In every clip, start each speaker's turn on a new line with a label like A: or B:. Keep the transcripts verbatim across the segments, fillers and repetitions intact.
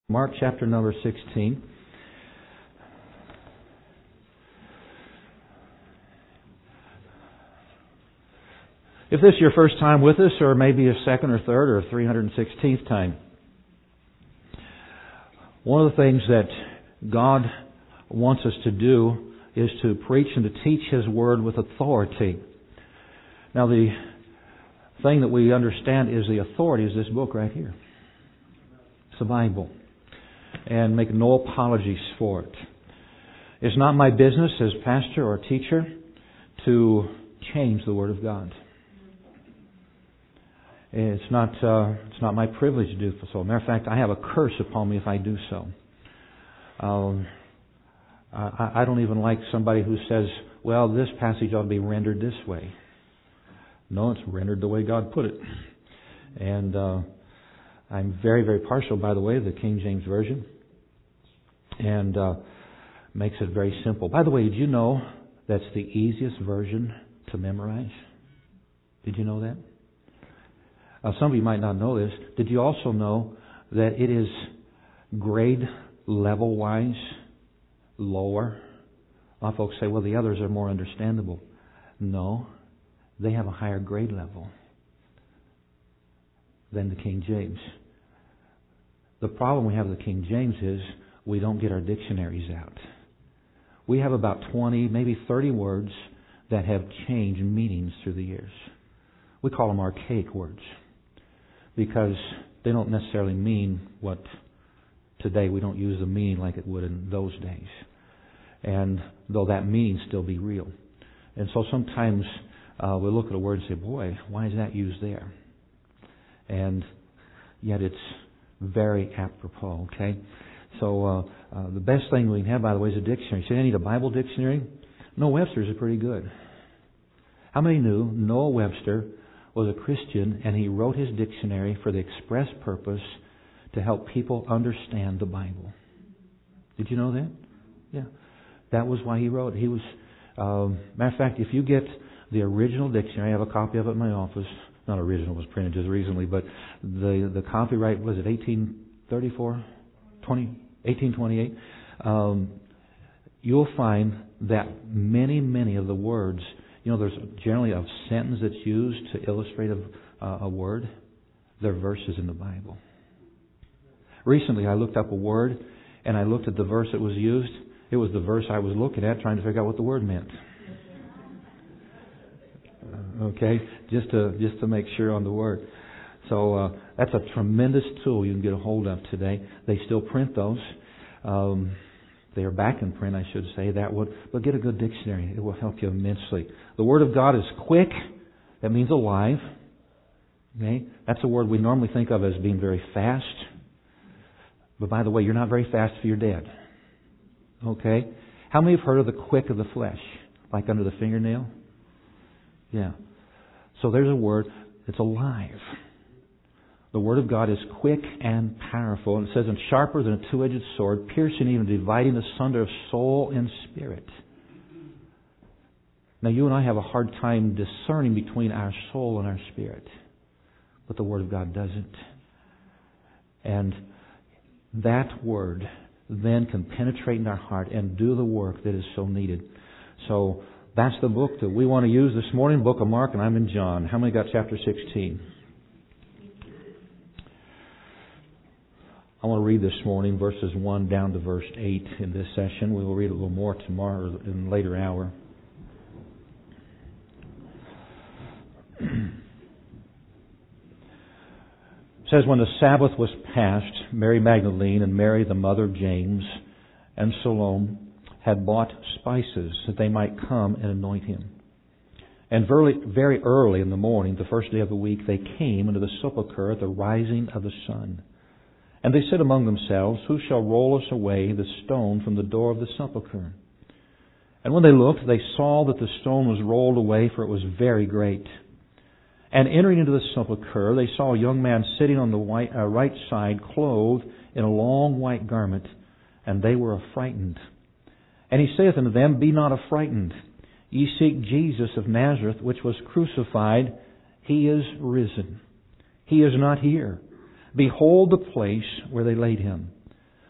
A: Mark chapter number sixteen. If this is your first time with us, or maybe a second or third or three hundred sixteenth time, one of the things that God wants us to do is to preach and to teach His Word with authority. Now, the thing that we understand is the authority is this book right here. It's the Bible. And make no apologies for it. It's not my business as pastor or teacher to change the Word of God. It's not uh, it's not my privilege to do so. Matter of fact, I have a curse upon me if I do so. Um, I, I don't even like somebody who says, well, this passage ought to be rendered this way. No, it's rendered the way God put it. And uh, I'm very, very partial, by the way, to the King James Version. And uh, makes it very simple. By the way, did you know that's the easiest version to memorize? Did you know that? Uh, some of you might not know this. Did you also know that it is grade level-wise lower? A lot of folks say, well, the others are more understandable. No, they have a higher grade level than the King James. The problem we have with the King James is we don't get our dictionaries out. We have about twenty, maybe thirty words that have changed meanings through the years. We call them archaic words because they don't necessarily mean what today. We don't use the meaning like it would in those days. And though that meaning still be real. And so sometimes uh, we look at a word and say, boy, why is that used there? And yet it's very apropos, okay? So uh, uh, the best thing we can have, by the way, is a dictionary. Say, I need a Bible dictionary? Noah Webster's are pretty good. How many knew Noah Webster was a Christian and he wrote his dictionary for the express purpose to help people understand the Bible? Did you know that? Yeah. That was why he wrote it. He was, um, matter of fact, if you get the original dictionary, I have a copy of it in my office. Not original, it was printed just recently, but the the copyright, was it eighteen thirty-four? twenty, eighteen twenty-eight? Um, you'll find that many, many of the words, you know, there's generally a sentence that's used to illustrate a, uh, a word. They're verses in the Bible. Recently, I looked up a word, and I looked at the verse that was used. It was the verse I was looking at, trying to figure out what the word meant. Okay, just to just to make sure on the word. So uh, that's a tremendous tool you can get a hold of today. They still print those. Um, they are back in print, I should say. That would, but get a good dictionary. It will help you immensely. The Word of God is quick. That means alive. Okay, that's a word we normally think of as being very fast. But by the way, you're not very fast if you're dead. Okay, how many have heard of the quick of the flesh, like under the fingernail? Yeah. So there's a word that's alive. The Word of God is quick and powerful. And it says, and sharper than a two-edged sword, piercing even dividing asunder of soul and spirit. Now you and I have a hard time discerning between our soul and our spirit. But the Word of God doesn't. And that Word then can penetrate in our heart and do the work that is so needed. So that's the book that we want to use this morning, Book of Mark, and I'm in John. How many got chapter sixteen? I want to read this morning verses one down to verse eight in this session. We will read a little more tomorrow in a later hour. It says, when the Sabbath was past, Mary Magdalene and Mary the mother of James and Salome had bought spices that they might come and anoint Him. And very, very early in the morning, the first day of the week, they came into the sepulchre at the rising of the sun. And they said among themselves, who shall roll us away the stone from the door of the sepulchre? And when they looked, they saw that the stone was rolled away, for it was very great. And entering into the sepulchre, they saw a young man sitting on the white, uh, right side, clothed in a long white garment, and they were affrighted. And He saith unto them, be not affrighted. Ye seek Jesus of Nazareth, which was crucified. He is risen. He is not here. Behold the place where they laid Him.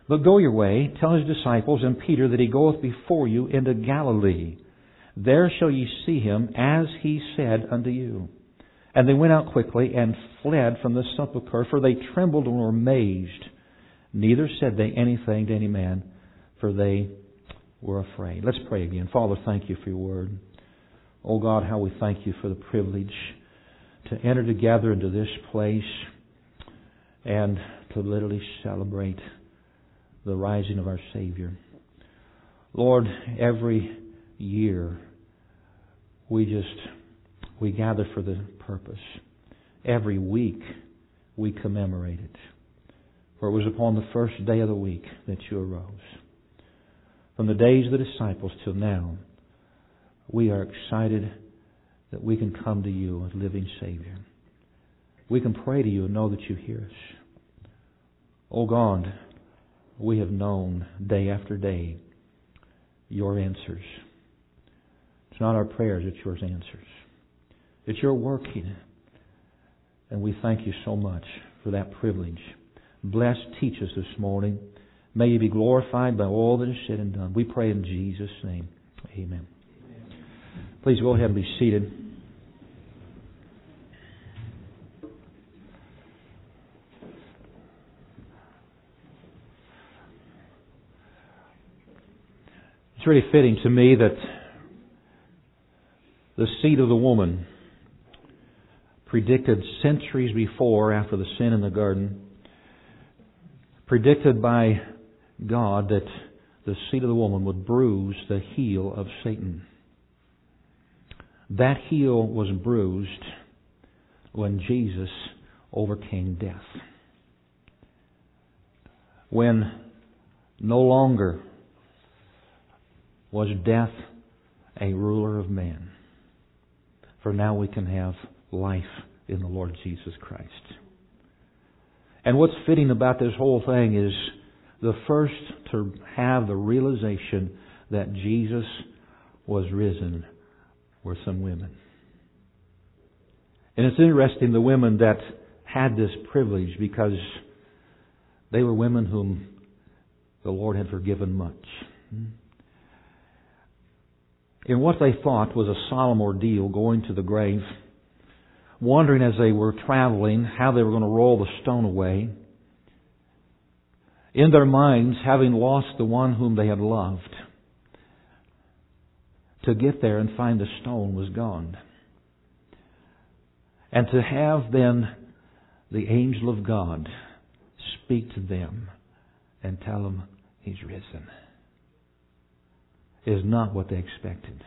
A: But go your way, tell His disciples and Peter that He goeth before you into Galilee. There shall ye see Him, as He said unto you. And they went out quickly and fled from the sepulchre, for they trembled and were amazed. Neither said they anything to any man, for they were afraid. Let's pray again. Father, thank You for Your Word. Oh God, how we thank You for the privilege to enter together into this place and to literally celebrate the rising of our Savior. Lord, every year we just, we gather for the purpose. Every week we commemorate it. For it was upon the first day of the week that You arose. From the days of the disciples till now, we are excited that we can come to You as living Savior. We can pray to You and know that You hear us. Oh God, we have known day after day Your answers. It's not our prayers, it's Your answers. It's Your working. And we thank You so much for that privilege. Bless, teach us this morning. May You be glorified by all that is said and done. We pray in Jesus' name. Amen. Amen. Please go ahead and be seated. It's really fitting to me that the seed of the woman, predicted centuries before, after the sin in the garden, predicted by God that the seed of the woman would bruise the heel of Satan. That heel was bruised when Jesus overcame death. When no longer was death a ruler of man. For now we can have life in the Lord Jesus Christ. And what's fitting about this whole thing is the first to have the realization that Jesus was risen were some women. And it's interesting, the women that had this privilege, because they were women whom the Lord had forgiven much. In what they thought was a solemn ordeal, going to the grave, wondering as they were traveling how they were going to roll the stone away. In their minds, having lost the one whom they had loved, to get there and find the stone was gone. And to have then the angel of God speak to them and tell them He's risen is not what they expected.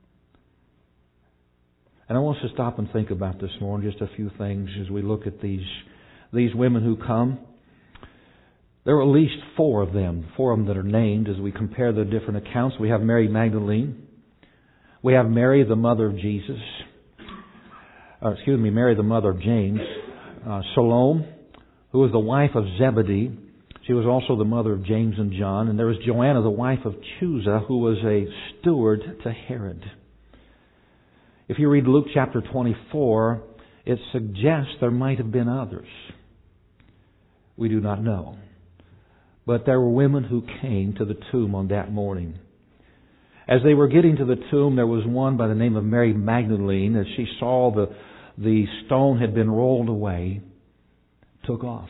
A: And I want us to stop and think about this morning, just a few things as we look at these, these women who come. There are at least four of them, four of them that are named as we compare the different accounts. We have Mary Magdalene. We have Mary, the mother of Jesus. Uh, excuse me, Mary, the mother of James. Uh, Salome, who was the wife of Zebedee. She was also the mother of James and John. And there was Joanna, the wife of Chuza, who was a steward to Herod. If you read Luke chapter twenty-four, it suggests there might have been others. We do not know. But there were women who came to the tomb on that morning. As they were getting to the tomb, there was one by the name of Mary Magdalene. As she saw the, the stone had been rolled away, took off.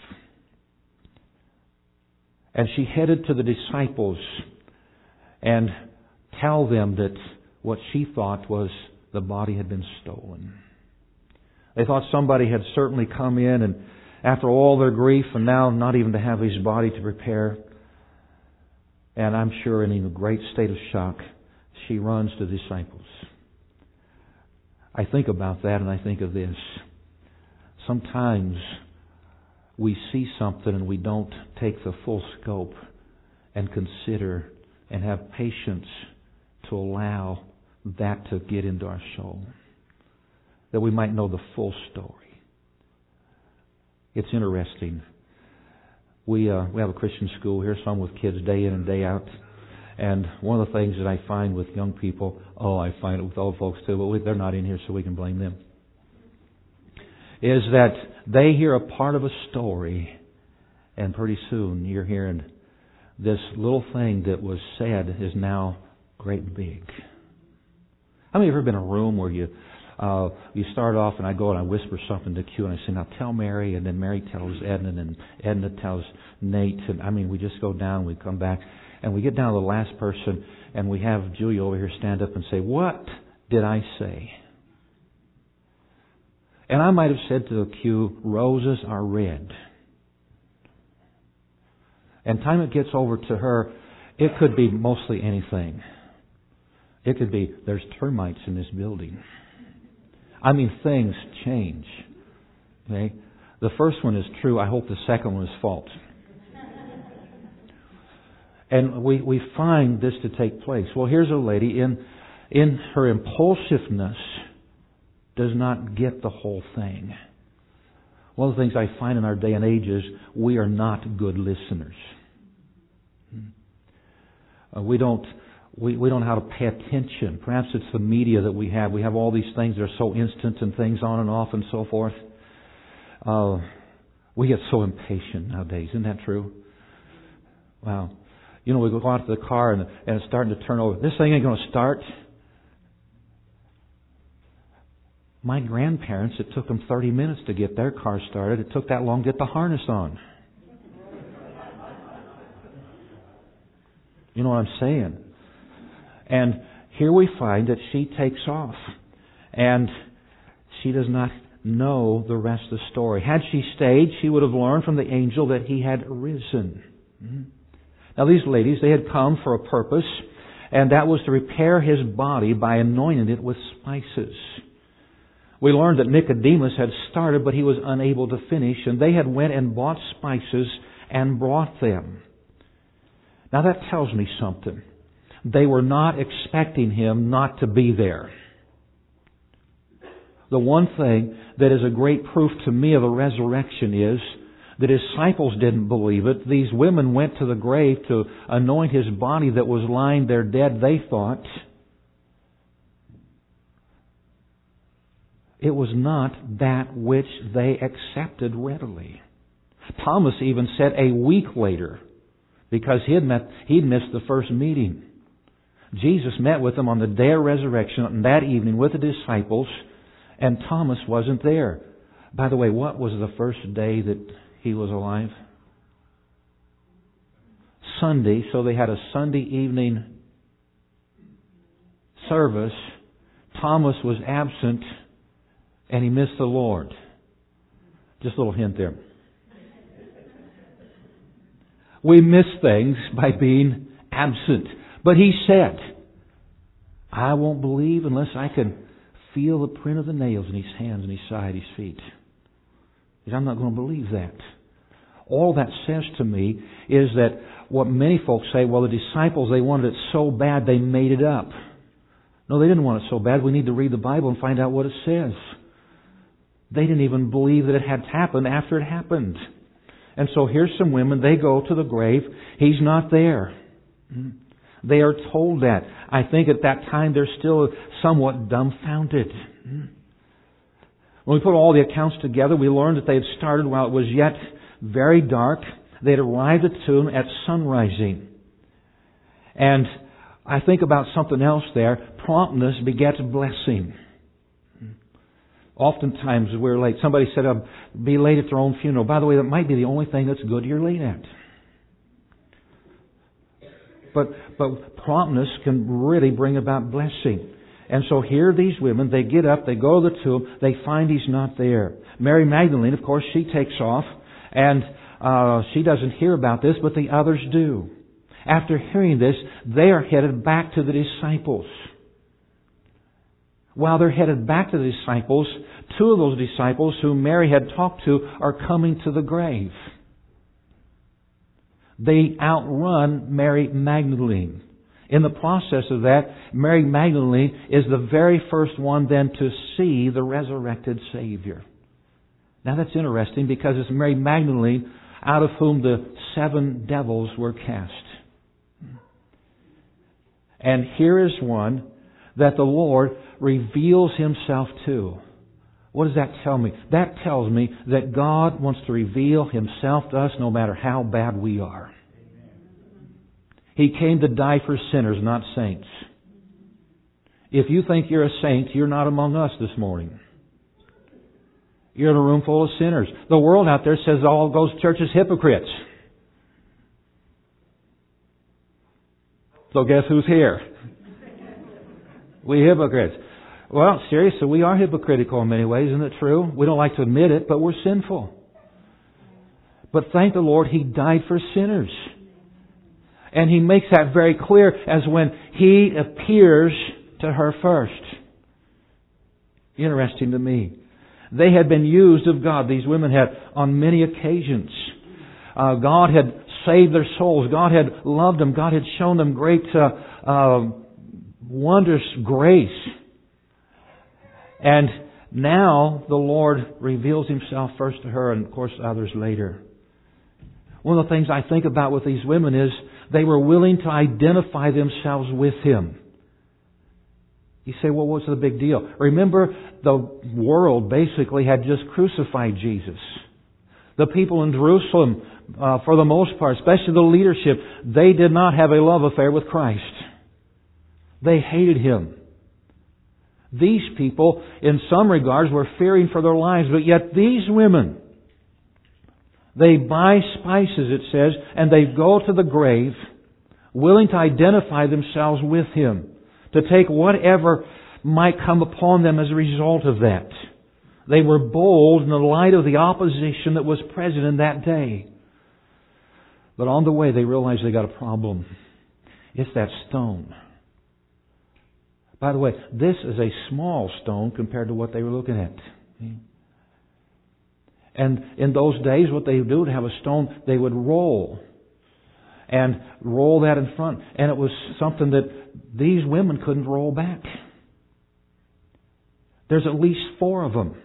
A: And she headed to the disciples and tell them that what she thought was the body had been stolen. They thought somebody had certainly come in, and after all their grief, and now not even to have his body to prepare. And I'm sure in a great state of shock, she runs to the disciples. I think about that and I think of this. Sometimes we see something and we don't take the full scope and consider and have patience to allow that to get into our soul, that we might know the full story. It's interesting. We uh, we have a Christian school here, some with kids day in and day out. And one of the things that I find with young people, oh, I find it with old folks too, but we, they're not in here so we can blame them, is that they hear a part of a story, and pretty soon you're hearing this little thing that was said is now great and big. How many of you ever been in a room where you uh, you start off and I go and I whisper something to Q and I say, now tell Mary, and then Mary tells Edna, and Edna tells Nate, and I mean we just go down, we come back, and we get down to the last person, and we have Julia over here stand up and say, what did I say? And I might have said to the Q, roses are red. And time it gets over to her, it could be mostly anything. It could be, there's termites in this building. I mean, things change. Okay? The first one is true. I hope the second one is false. And we, we find this to take place. Well, here's a lady in, in her impulsiveness does not get the whole thing. One of the things I find in our day and age is we are not good listeners. Uh, we don't we, we don't know how to pay attention. Perhaps it's the media that we have. We have all these things that are so instant and things on and off and so forth. Uh, we get so impatient nowadays. Isn't that true? Wow. You know, we go out to the car and, and it's starting to turn over. This thing ain't going to start. My grandparents, it took them thirty minutes to get their car started. It took that long to get the harness on. You know what I'm saying? And here we find that she takes off. And she does not know the rest of the story. Had she stayed, she would have learned from the angel that he had risen. Now these ladies, they had come for a purpose, and that was to repair his body by anointing it with spices. We learned that Nicodemus had started, but he was unable to finish, and they had went and bought spices and brought them. Now that tells me something. They were not expecting him not to be there. The one thing that is a great proof to me of the resurrection is the disciples didn't believe it. These women went to the grave to anoint his body that was lying there dead, they thought. It was not that which they accepted readily. Thomas even said a week later, because he had met, he'd missed the first meeting. Jesus met with them on the day of resurrection, and that evening with the disciples, and Thomas wasn't there. By the way, what was the first day that he was alive? Sunday. So they had a Sunday evening service. Thomas was absent, and he missed the Lord. Just a little hint there. We miss things by being absent. But he said, I won't believe unless I can feel the print of the nails in his hands and his side, his feet. Because I'm not going to believe that. All that says to me is that what many folks say, well, the disciples, they wanted it so bad they made it up. No, they didn't want it so bad. We need to read the Bible and find out what it says. They didn't even believe that it had happened after it happened. And so here's some women, they go to the grave. He's not there. They are told that. I think at that time they're still somewhat dumbfounded. When we put all the accounts together, we learned that they had started while it was yet very dark. They had arrived at the tomb at sunrising. And I think about something else there. Promptness begets blessing. Oftentimes we're late. Somebody said, uh, be late at their own funeral. By the way, that might be the only thing that's good you're late at. But, but promptness can really bring about blessing. And so here these women, they get up, they go to the tomb, they find he's not there. Mary Magdalene, of course, she takes off, and uh, she doesn't hear about this, but the others do. After hearing this, they are headed back to the disciples. While they're headed back to the disciples, two of those disciples whom Mary had talked to are coming to the grave. They outrun Mary Magdalene. In the process of that, Mary Magdalene is the very first one then to see the resurrected Savior. Now that's interesting because it's Mary Magdalene out of whom the seven devils were cast. And here is one that the Lord reveals Himself to. What does that tell me? That tells me that God wants to reveal Himself to us no matter how bad we are. He came to die for sinners, not saints. If you think you're a saint, you're not among us this morning. You're in a room full of sinners. The world out there says all those churches hypocrites. So guess who's here? We hypocrites. Well, seriously, we are hypocritical in many ways, isn't it true? We don't like to admit it, but we're sinful. But thank the Lord, He died for sinners. And He makes that very clear as when He appears to her first. Interesting to me. They had been used of God. These women had on many occasions. Uh, God had saved their souls. God had loved them. God had shown them great, uh, uh, wondrous grace. And now the Lord reveals Himself first to her and of course others later. One of the things I think about with these women is they were willing to identify themselves with Him. You say, well, what's the big deal? Remember, the world basically had just crucified Jesus. The people in Jerusalem, uh, for the most part, especially the leadership, they did not have a love affair with Christ. They hated Him. These people, in some regards, were fearing for their lives, but yet these women, they buy spices, it says, and they go to the grave willing to identify themselves with Him, to take whatever might come upon them as a result of that. They were bold in the light of the opposition that was present in that day. But on the way they realized they got a problem. It's that stone. By the way, this is a small stone compared to what they were looking at. And in those days, what they would do to have a stone, they would roll. And roll that in front. And it was something that these women couldn't roll back. There's at least four of them.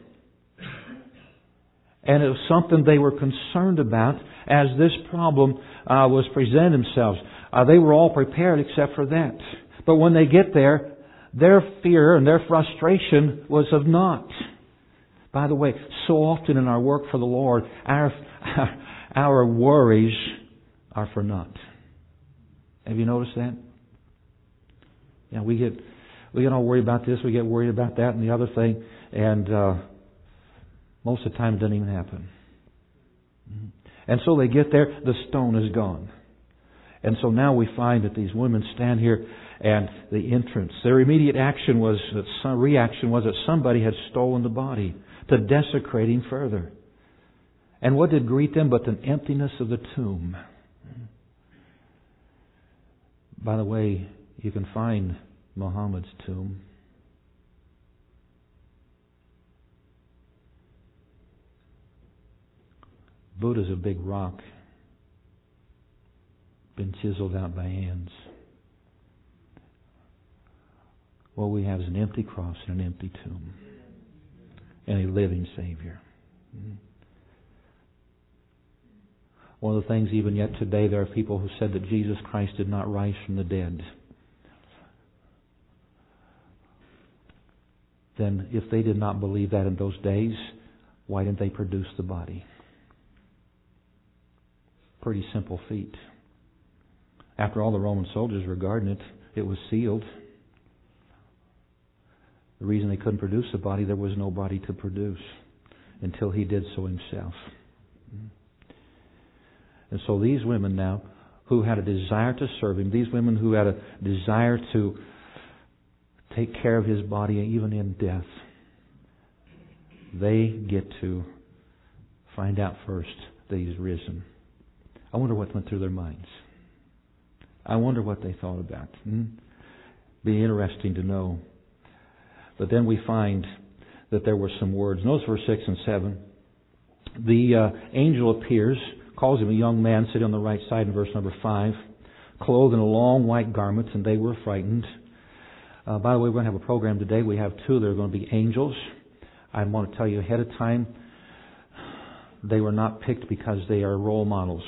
A: And it was something they were concerned about as this problem uh, was presenting themselves. Uh, they were all prepared except for that. But when they get there, their fear and their frustration was of naught. By the way, so often in our work for the Lord, our our worries are for naught. Have you noticed that? Yeah, we get we get all worried about this, we get worried about that and the other thing, and uh, most of the time it doesn't even happen. And so they get there, the stone is gone. And so now we find that these women stand here and the entrance, their immediate action was that some reaction was that somebody had stolen the body to desecrate Him further. And what did greet them but the emptiness of the tomb? By the way, you can find Muhammad's tomb. Buddha's a big rock, been chiseled out by hands. What we have is an empty cross and an empty tomb, and a living Savior. One of the things, even yet today, there are people who said that Jesus Christ did not rise from the dead. Then, if they did not believe that in those days, why didn't they produce the body? Pretty simple feat. After all, the Roman soldiers were guarding it. It was sealed. The reason they couldn't produce the body, there was no body to produce until He did so Himself. And so these women now, who had a desire to serve Him, these women who had a desire to take care of His body even in death, they get to find out first that He's risen. I wonder what went through their minds. I wonder what they thought about. Hmm? Be interesting to know. But then we find that there were some words. Notice verse six and seven. The uh, angel appears, calls him a young man sitting on the right side in verse number five, clothed in a long white garment, and they were frightened. Uh, by the way, we're going to have a program today. We have two that are going to be angels. I want to tell you ahead of time, they were not picked because they are role models.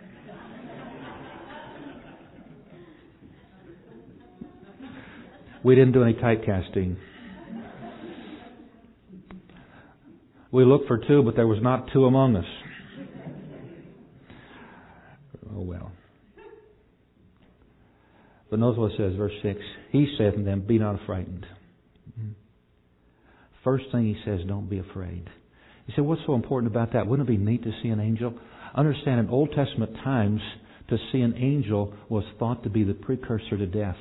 A: We didn't do any typecasting. We looked for two, but there was not two among us. Oh well. But notice what it says, verse six. He said to them, be not frightened. First thing he says, don't be afraid. You say, what's so important about that? Wouldn't it be neat to see an angel? Understand, in Old Testament times, to see an angel was thought to be the precursor to death.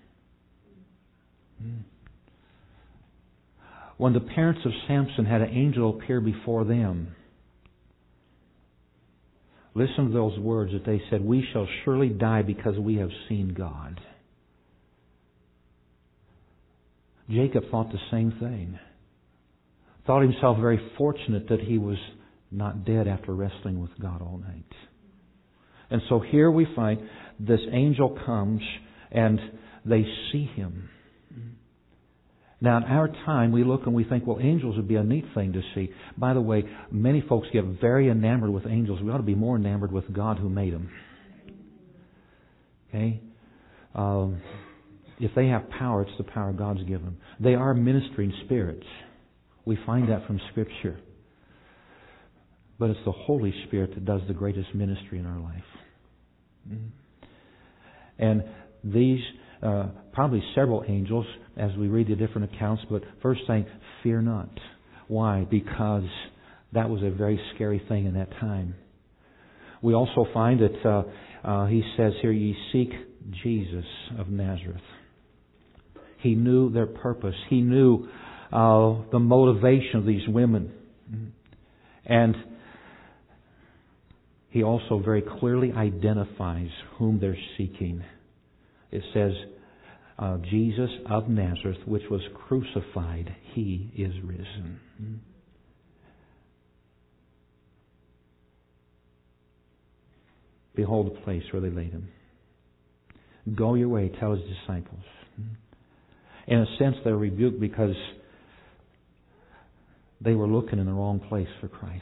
A: When the parents of Samson had an angel appear before them, listen to those words that they said, we shall surely die because we have seen God. Jacob thought the same thing. Thought himself very fortunate that he was not dead after wrestling with God all night. And so here we find this angel comes and they see him. Now in our time we look and we think, well, angels would be a neat thing to see. By the way, many folks get very enamored with angels. We ought to be more enamored with God who made them. Okay? Um, if they have power, it's the power God's given. They are ministering spirits. We find that from Scripture. But it's the Holy Spirit that does the greatest ministry in our life. Mm-hmm. And these, uh, probably several angels, as we read the different accounts, but first saying, fear not. Why? Because that was a very scary thing in that time. We also find that uh, uh, he says here, ye seek Jesus of Nazareth. He knew their purpose. He knew uh, the motivation of these women. And he also very clearly identifies whom they're seeking. It says, uh, Jesus of Nazareth, which was crucified, He is risen. Behold the place where they laid Him. Go your way, tell His disciples. In a sense, they're rebuked because they were looking in the wrong place for Christ.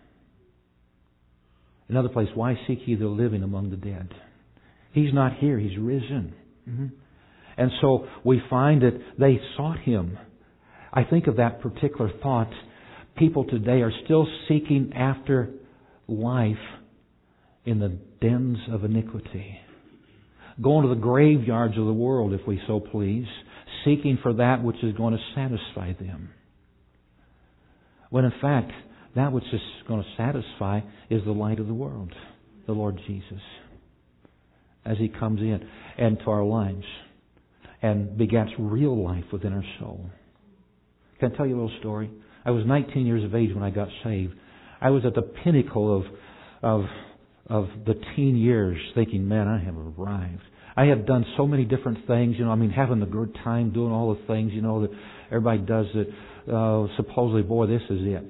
A: Another place, why seek ye the living among the dead? He's not here, He's risen. Mm-hmm. And so we find that they sought Him. I think of that particular thought. People today are still seeking after life in the dens of iniquity. Going to the graveyards of the world, if we so please, seeking for that which is going to satisfy them. When in fact, that which is going to satisfy is the light of the world, the Lord Jesus, as He comes in and to our lives and begets real life within our soul. Can I tell you a little story? I was nineteen years of age when I got saved. I was at the pinnacle of of of the teen years, thinking, man, I have arrived. I had done so many different things, you know, I mean, having a good time, doing all the things, you know, that everybody does that, uh, supposedly, boy, this is it.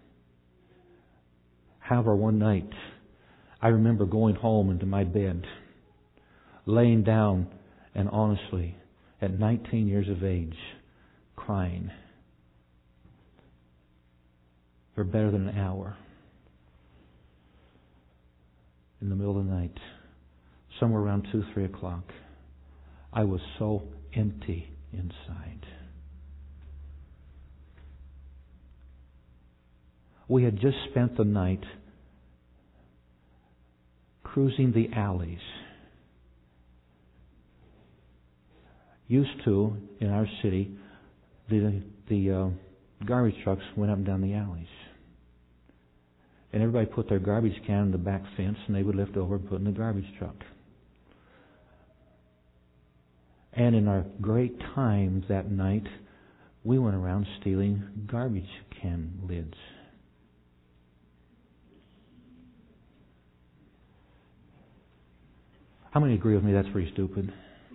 A: However, one night, I remember going home into my bed, laying down, and honestly, at nineteen years of age, crying for better than an hour. In the middle of the night, somewhere around two, three o'clock, I was so empty inside. We had just spent the night cruising the alleys. Used to, in our city, the the uh, garbage trucks went up and down the alleys. And everybody put their garbage can in the back fence and they would lift over and put it in the garbage truck. And in our great times that night, we went around stealing garbage can lids. How many agree with me that's pretty stupid?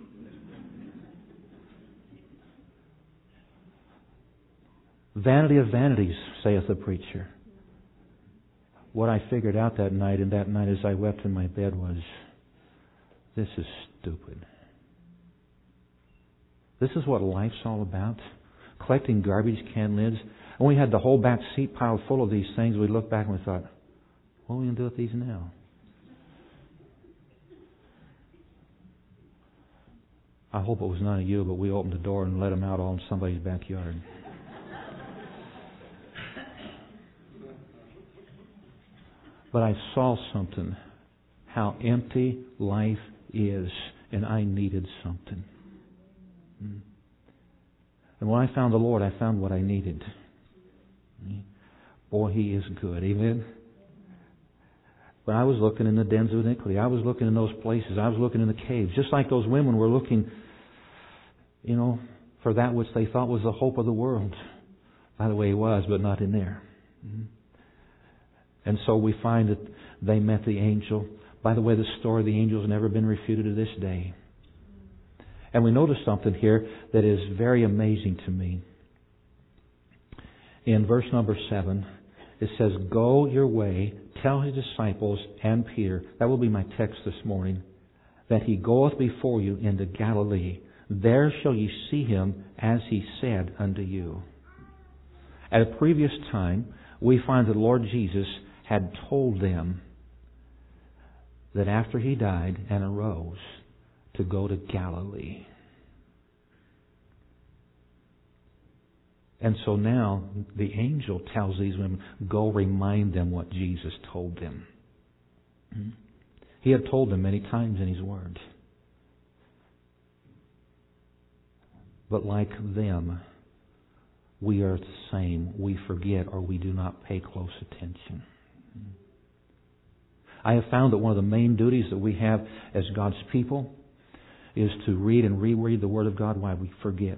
A: Vanity of vanities, saith the preacher. What I figured out that night, and that night as I wept in my bed, was, this is stupid. This is what life's all about. Collecting garbage can lids. And we had the whole back seat piled full of these things. We looked back and we thought, what are we going to do with these now? I hope it was none of you, but we opened the door and let them out all in somebody's backyard. But I saw something, how empty life is, and I needed something. And when I found the Lord, I found what I needed. Boy, He is good. Amen? When I was looking in the dens of iniquity, I was looking in those places. I was looking in the caves. Just like those women were looking, you know, for that which they thought was the hope of the world. By the way, He was, but not in there. And so we find that they met the angel. By the way, the story of the angel has never been refuted to this day. And we notice something here that is very amazing to me. In verse number seven, it says, "Go your way, tell His disciples and Peter," that will be my text this morning, "that He goeth before you into Galilee. There shall ye see Him as He said unto you." At a previous time, we find that the Lord Jesus had told them that after He died and arose, to go to Galilee. And so now the angel tells these women, go remind them what Jesus told them. He had told them many times in His Word. But like them, we are the same. We forget or we do not pay close attention. I have found that one of the main duties that we have as God's people is to read and reread the Word of God. Why? We forget.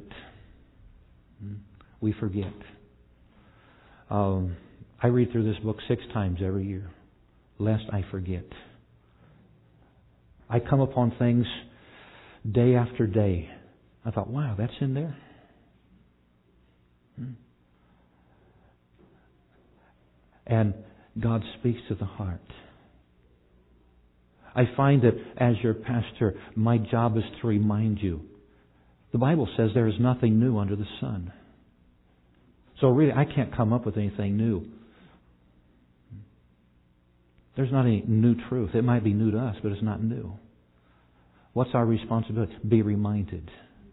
A: We forget. Um, I read through this book six times every year, lest I forget. I come upon things day after day. I thought, wow, that's in there. And God speaks to the heart. I find that as your pastor, my job is to remind you. The Bible says there is nothing new under the sun. So really, I can't come up with anything new. There's not any new truth. It might be new to us, but it's not new. What's our responsibility? Be reminded.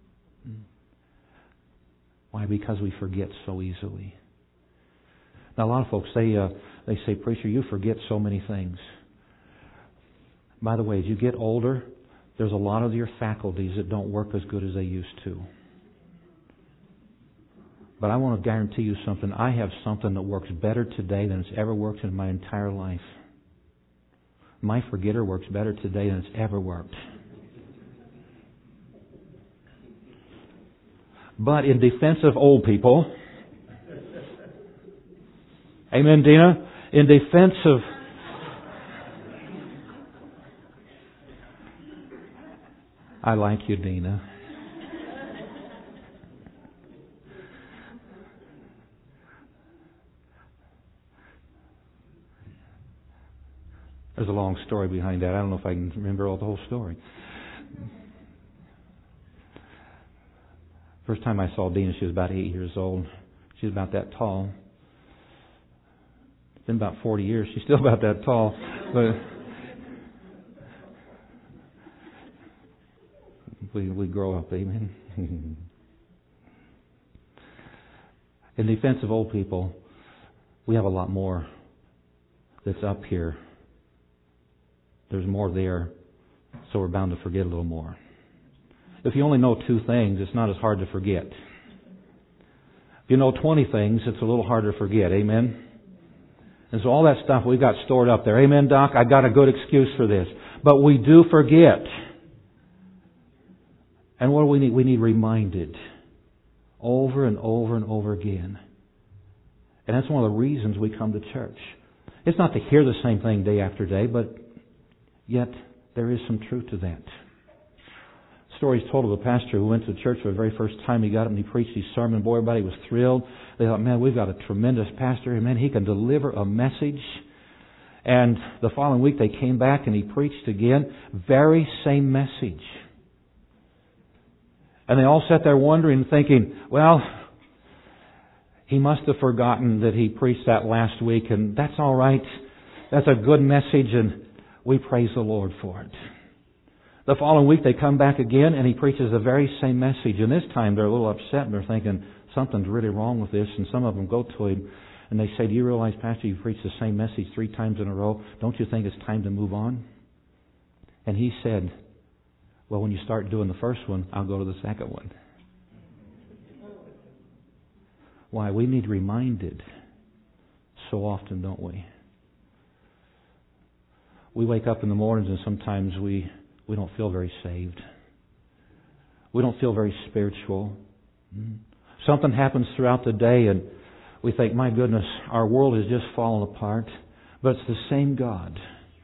A: Why? Because we forget so easily. Now, a lot of folks, they, uh, they say, "Preacher, you forget so many things." By the way, as you get older, there's a lot of your faculties that don't work as good as they used to. But I want to guarantee you something. I have something that works better today than it's ever worked in my entire life. My forgetter works better today than it's ever worked. But in defense of old people, amen, Dina? In defense of I like you, Dina. There's a long story behind that. I don't know if I can remember all the whole story. First time I saw Dina, she was about eight years old. She was about that tall. It's been about forty years. She's still about that tall. But We, we grow up, amen. In defense of old people, we have a lot more that's up here. There's more there, so we're bound to forget a little more. If you only know two things, it's not as hard to forget. If you know twenty things, it's a little harder to forget, amen. And so all that stuff we've got stored up there. Amen, Doc? I got a good excuse for this. But we do forget. And what do we need? We need reminded over and over and over again. And that's one of the reasons we come to church. It's not to hear the same thing day after day, but yet there is some truth to that. Stories told of a pastor who went to church for the very first time. He got up and he preached his sermon. Boy, everybody was thrilled. They thought, man, we've got a tremendous pastor. And man, he can deliver a message. And the following week they came back and he preached again. Very same message. And they all sat there wondering, thinking, well, he must have forgotten that he preached that last week, and that's all right. That's a good message, and we praise the Lord for it. The following week they come back again, and he preaches the very same message. And this time they're a little upset, and they're thinking, something's really wrong with this. And some of them go to him, and they say, do you realize, Pastor, you've preached the same message three times in a row. Don't you think it's time to move on? And he said, Well, when you start doing the first one, I'll go to the second one. Why? We need reminded so often, don't we? We wake up in the mornings and sometimes we, we don't feel very saved. We don't feel very spiritual. Something happens throughout the day and we think, my goodness, our world has just fallen apart. But it's the same God.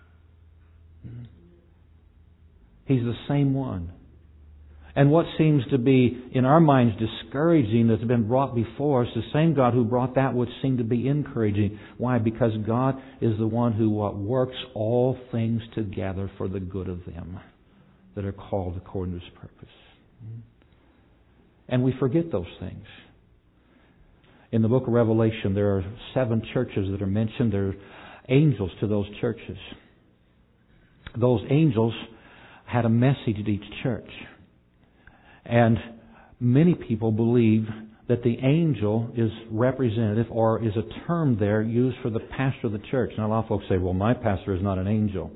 A: He's the same one. And what seems to be, in our minds, discouraging that's been brought before us, the same God who brought that which seemed to be encouraging. Why? Because God is the one who what, works all things together for the good of them that are called according to His purpose. And we forget those things. In the book of Revelation, there are seven churches that are mentioned. There are angels to those churches. Those angels had a message to each church. And many people believe that the angel is representative or is a term there used for the pastor of the church. Now a lot of folks say, well, my pastor is not an angel.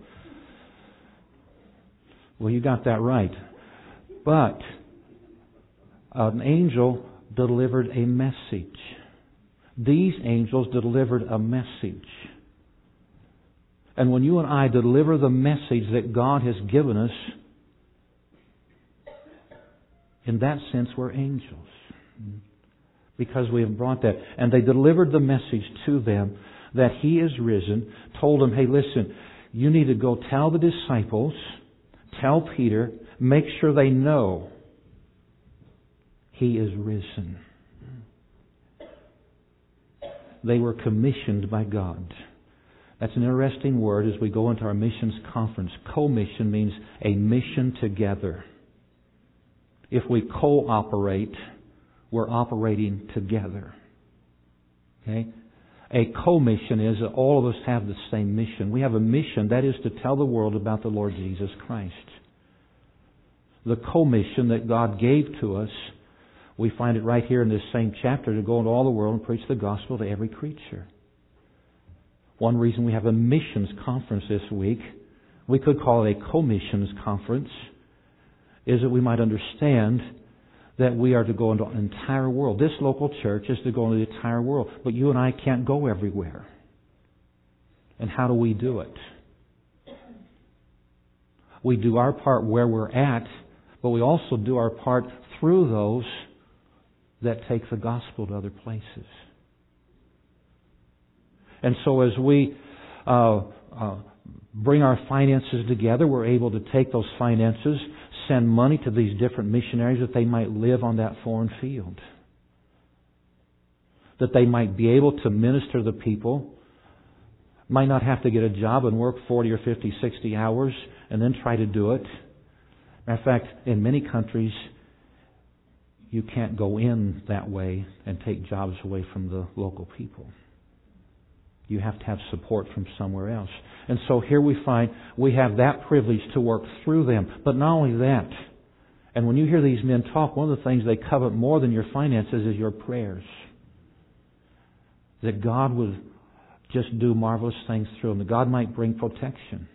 A: Well, you got that right. But an angel delivered a message. These angels delivered a message. And when you and I deliver the message that God has given us, in that sense, we're angels. Because we have brought that. And they delivered the message to them that He is risen, told them, hey, listen, you need to go tell the disciples, tell Peter, make sure they know He is risen. They were commissioned by God. That's an interesting word as we go into our missions conference. Co-mission means a mission together. If we cooperate, we're operating together. Okay? A co-mission is that all of us have the same mission. We have a mission, that is to tell the world about the Lord Jesus Christ. The co-mission that God gave to us, we find it right here in this same chapter, to go into all the world and preach the gospel to every creature. One reason we have a missions conference this week, we could call it a co-missions conference, is that we might understand that we are to go into the entire world. This local church is to go into the entire world. But you and I can't go everywhere. And how do we do it? We do our part where we're at, but we also do our part through those that take the gospel to other places. And so as we uh, uh, bring our finances together, we're able to take those finances, send money to these different missionaries that they might live on that foreign field. That they might be able to minister to the people. Might not have to get a job and work forty or fifty, sixty hours and then try to do it. Matter of fact, in many countries, you can't go in that way and take jobs away from the local people. You have to have support from somewhere else. And so here we find we have that privilege to work through them. But not only that, and when you hear these men talk, one of the things they covet more than your finances is your prayers. That God would just do marvelous things through them. That God might bring protection.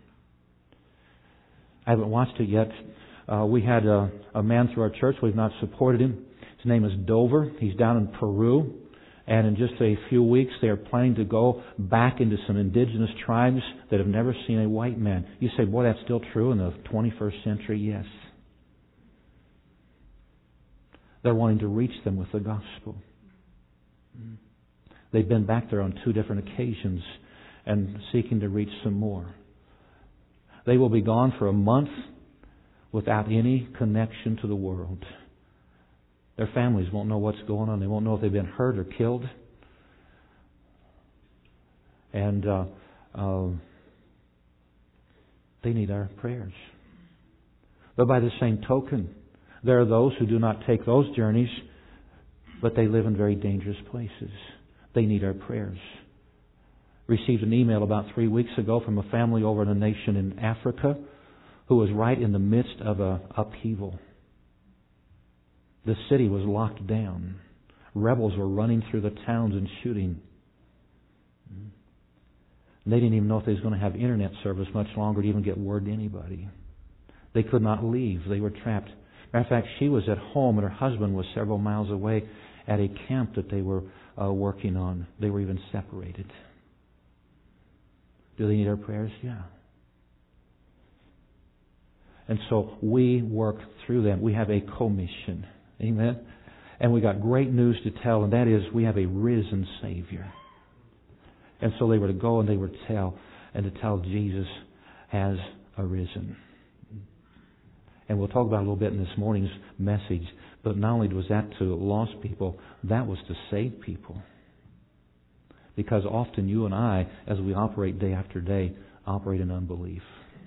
A: I haven't watched it yet. Uh, we had a, a man through our church. We've not supported him. His name is Dover. He's down in Peru. And in just a few weeks, they are planning to go back into some indigenous tribes that have never seen a white man. You say, boy, that's still true in the twenty-first century? Yes. They're wanting to reach them with the gospel. They've been back there on two different occasions and seeking to reach some more. They will be gone for a month without any connection to the world. Their families won't know what's going on. They won't know if they've been hurt or killed. And uh, uh, they need our prayers. But by the same token, there are those who do not take those journeys, but they live in very dangerous places. They need our prayers. Received an email about three weeks ago from a family over in a nation in Africa who was right in the midst of a upheaval. The city was locked down. Rebels were running through the towns and shooting. They didn't even know if they was going to have internet service much longer to even get word to anybody. They could not leave. They were trapped. Matter of fact, she was at home and her husband was several miles away at a camp that they were uh, working on. They were even separated. Do they need our prayers? Yeah. And so we work through them. We have a commission. Amen? And we got great news to tell, and that is we have a risen Savior. And so they were to go and they were to tell, and to tell Jesus has arisen. And we'll talk about it a little bit in this morning's message. But not only was that to lost people, that was to save people. Because often you and I, as we operate day after day, operate in unbelief.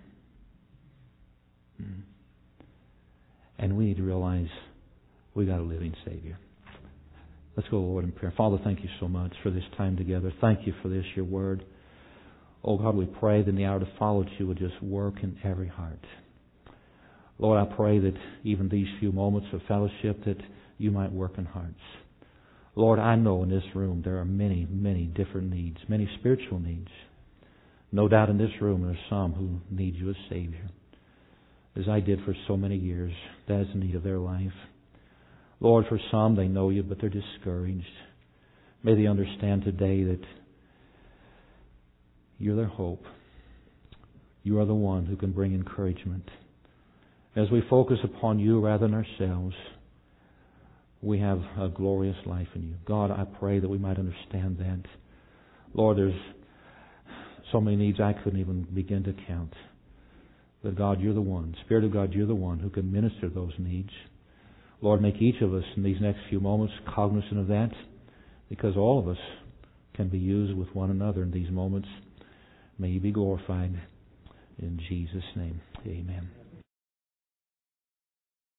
A: And we need to realize we got a living Savior. Let's go, Lord, in prayer. Father, thank you so much for this time together. Thank you for this, your word. Oh God, we pray that in the hour to follow, that you would just work in every heart. Lord, I pray that even these few moments of fellowship, that you might work in hearts. Lord, I know in this room there are many, many different needs, many spiritual needs. No doubt in this room there are some who need you as Savior. As I did for so many years, that is the need of their life. Lord, for some, they know you, but they're discouraged. May they understand today that you're their hope. You are the one who can bring encouragement. As we focus upon you rather than ourselves, we have a glorious life in you. God, I pray that we might understand that. Lord, there's so many needs I couldn't even begin to count. But God, you're the one. Spirit of God, you're the one who can minister those needs. Lord, make each of us in these next few moments cognizant of that, because all of us can be used with one another in these moments. May you be glorified. In Jesus' name, amen.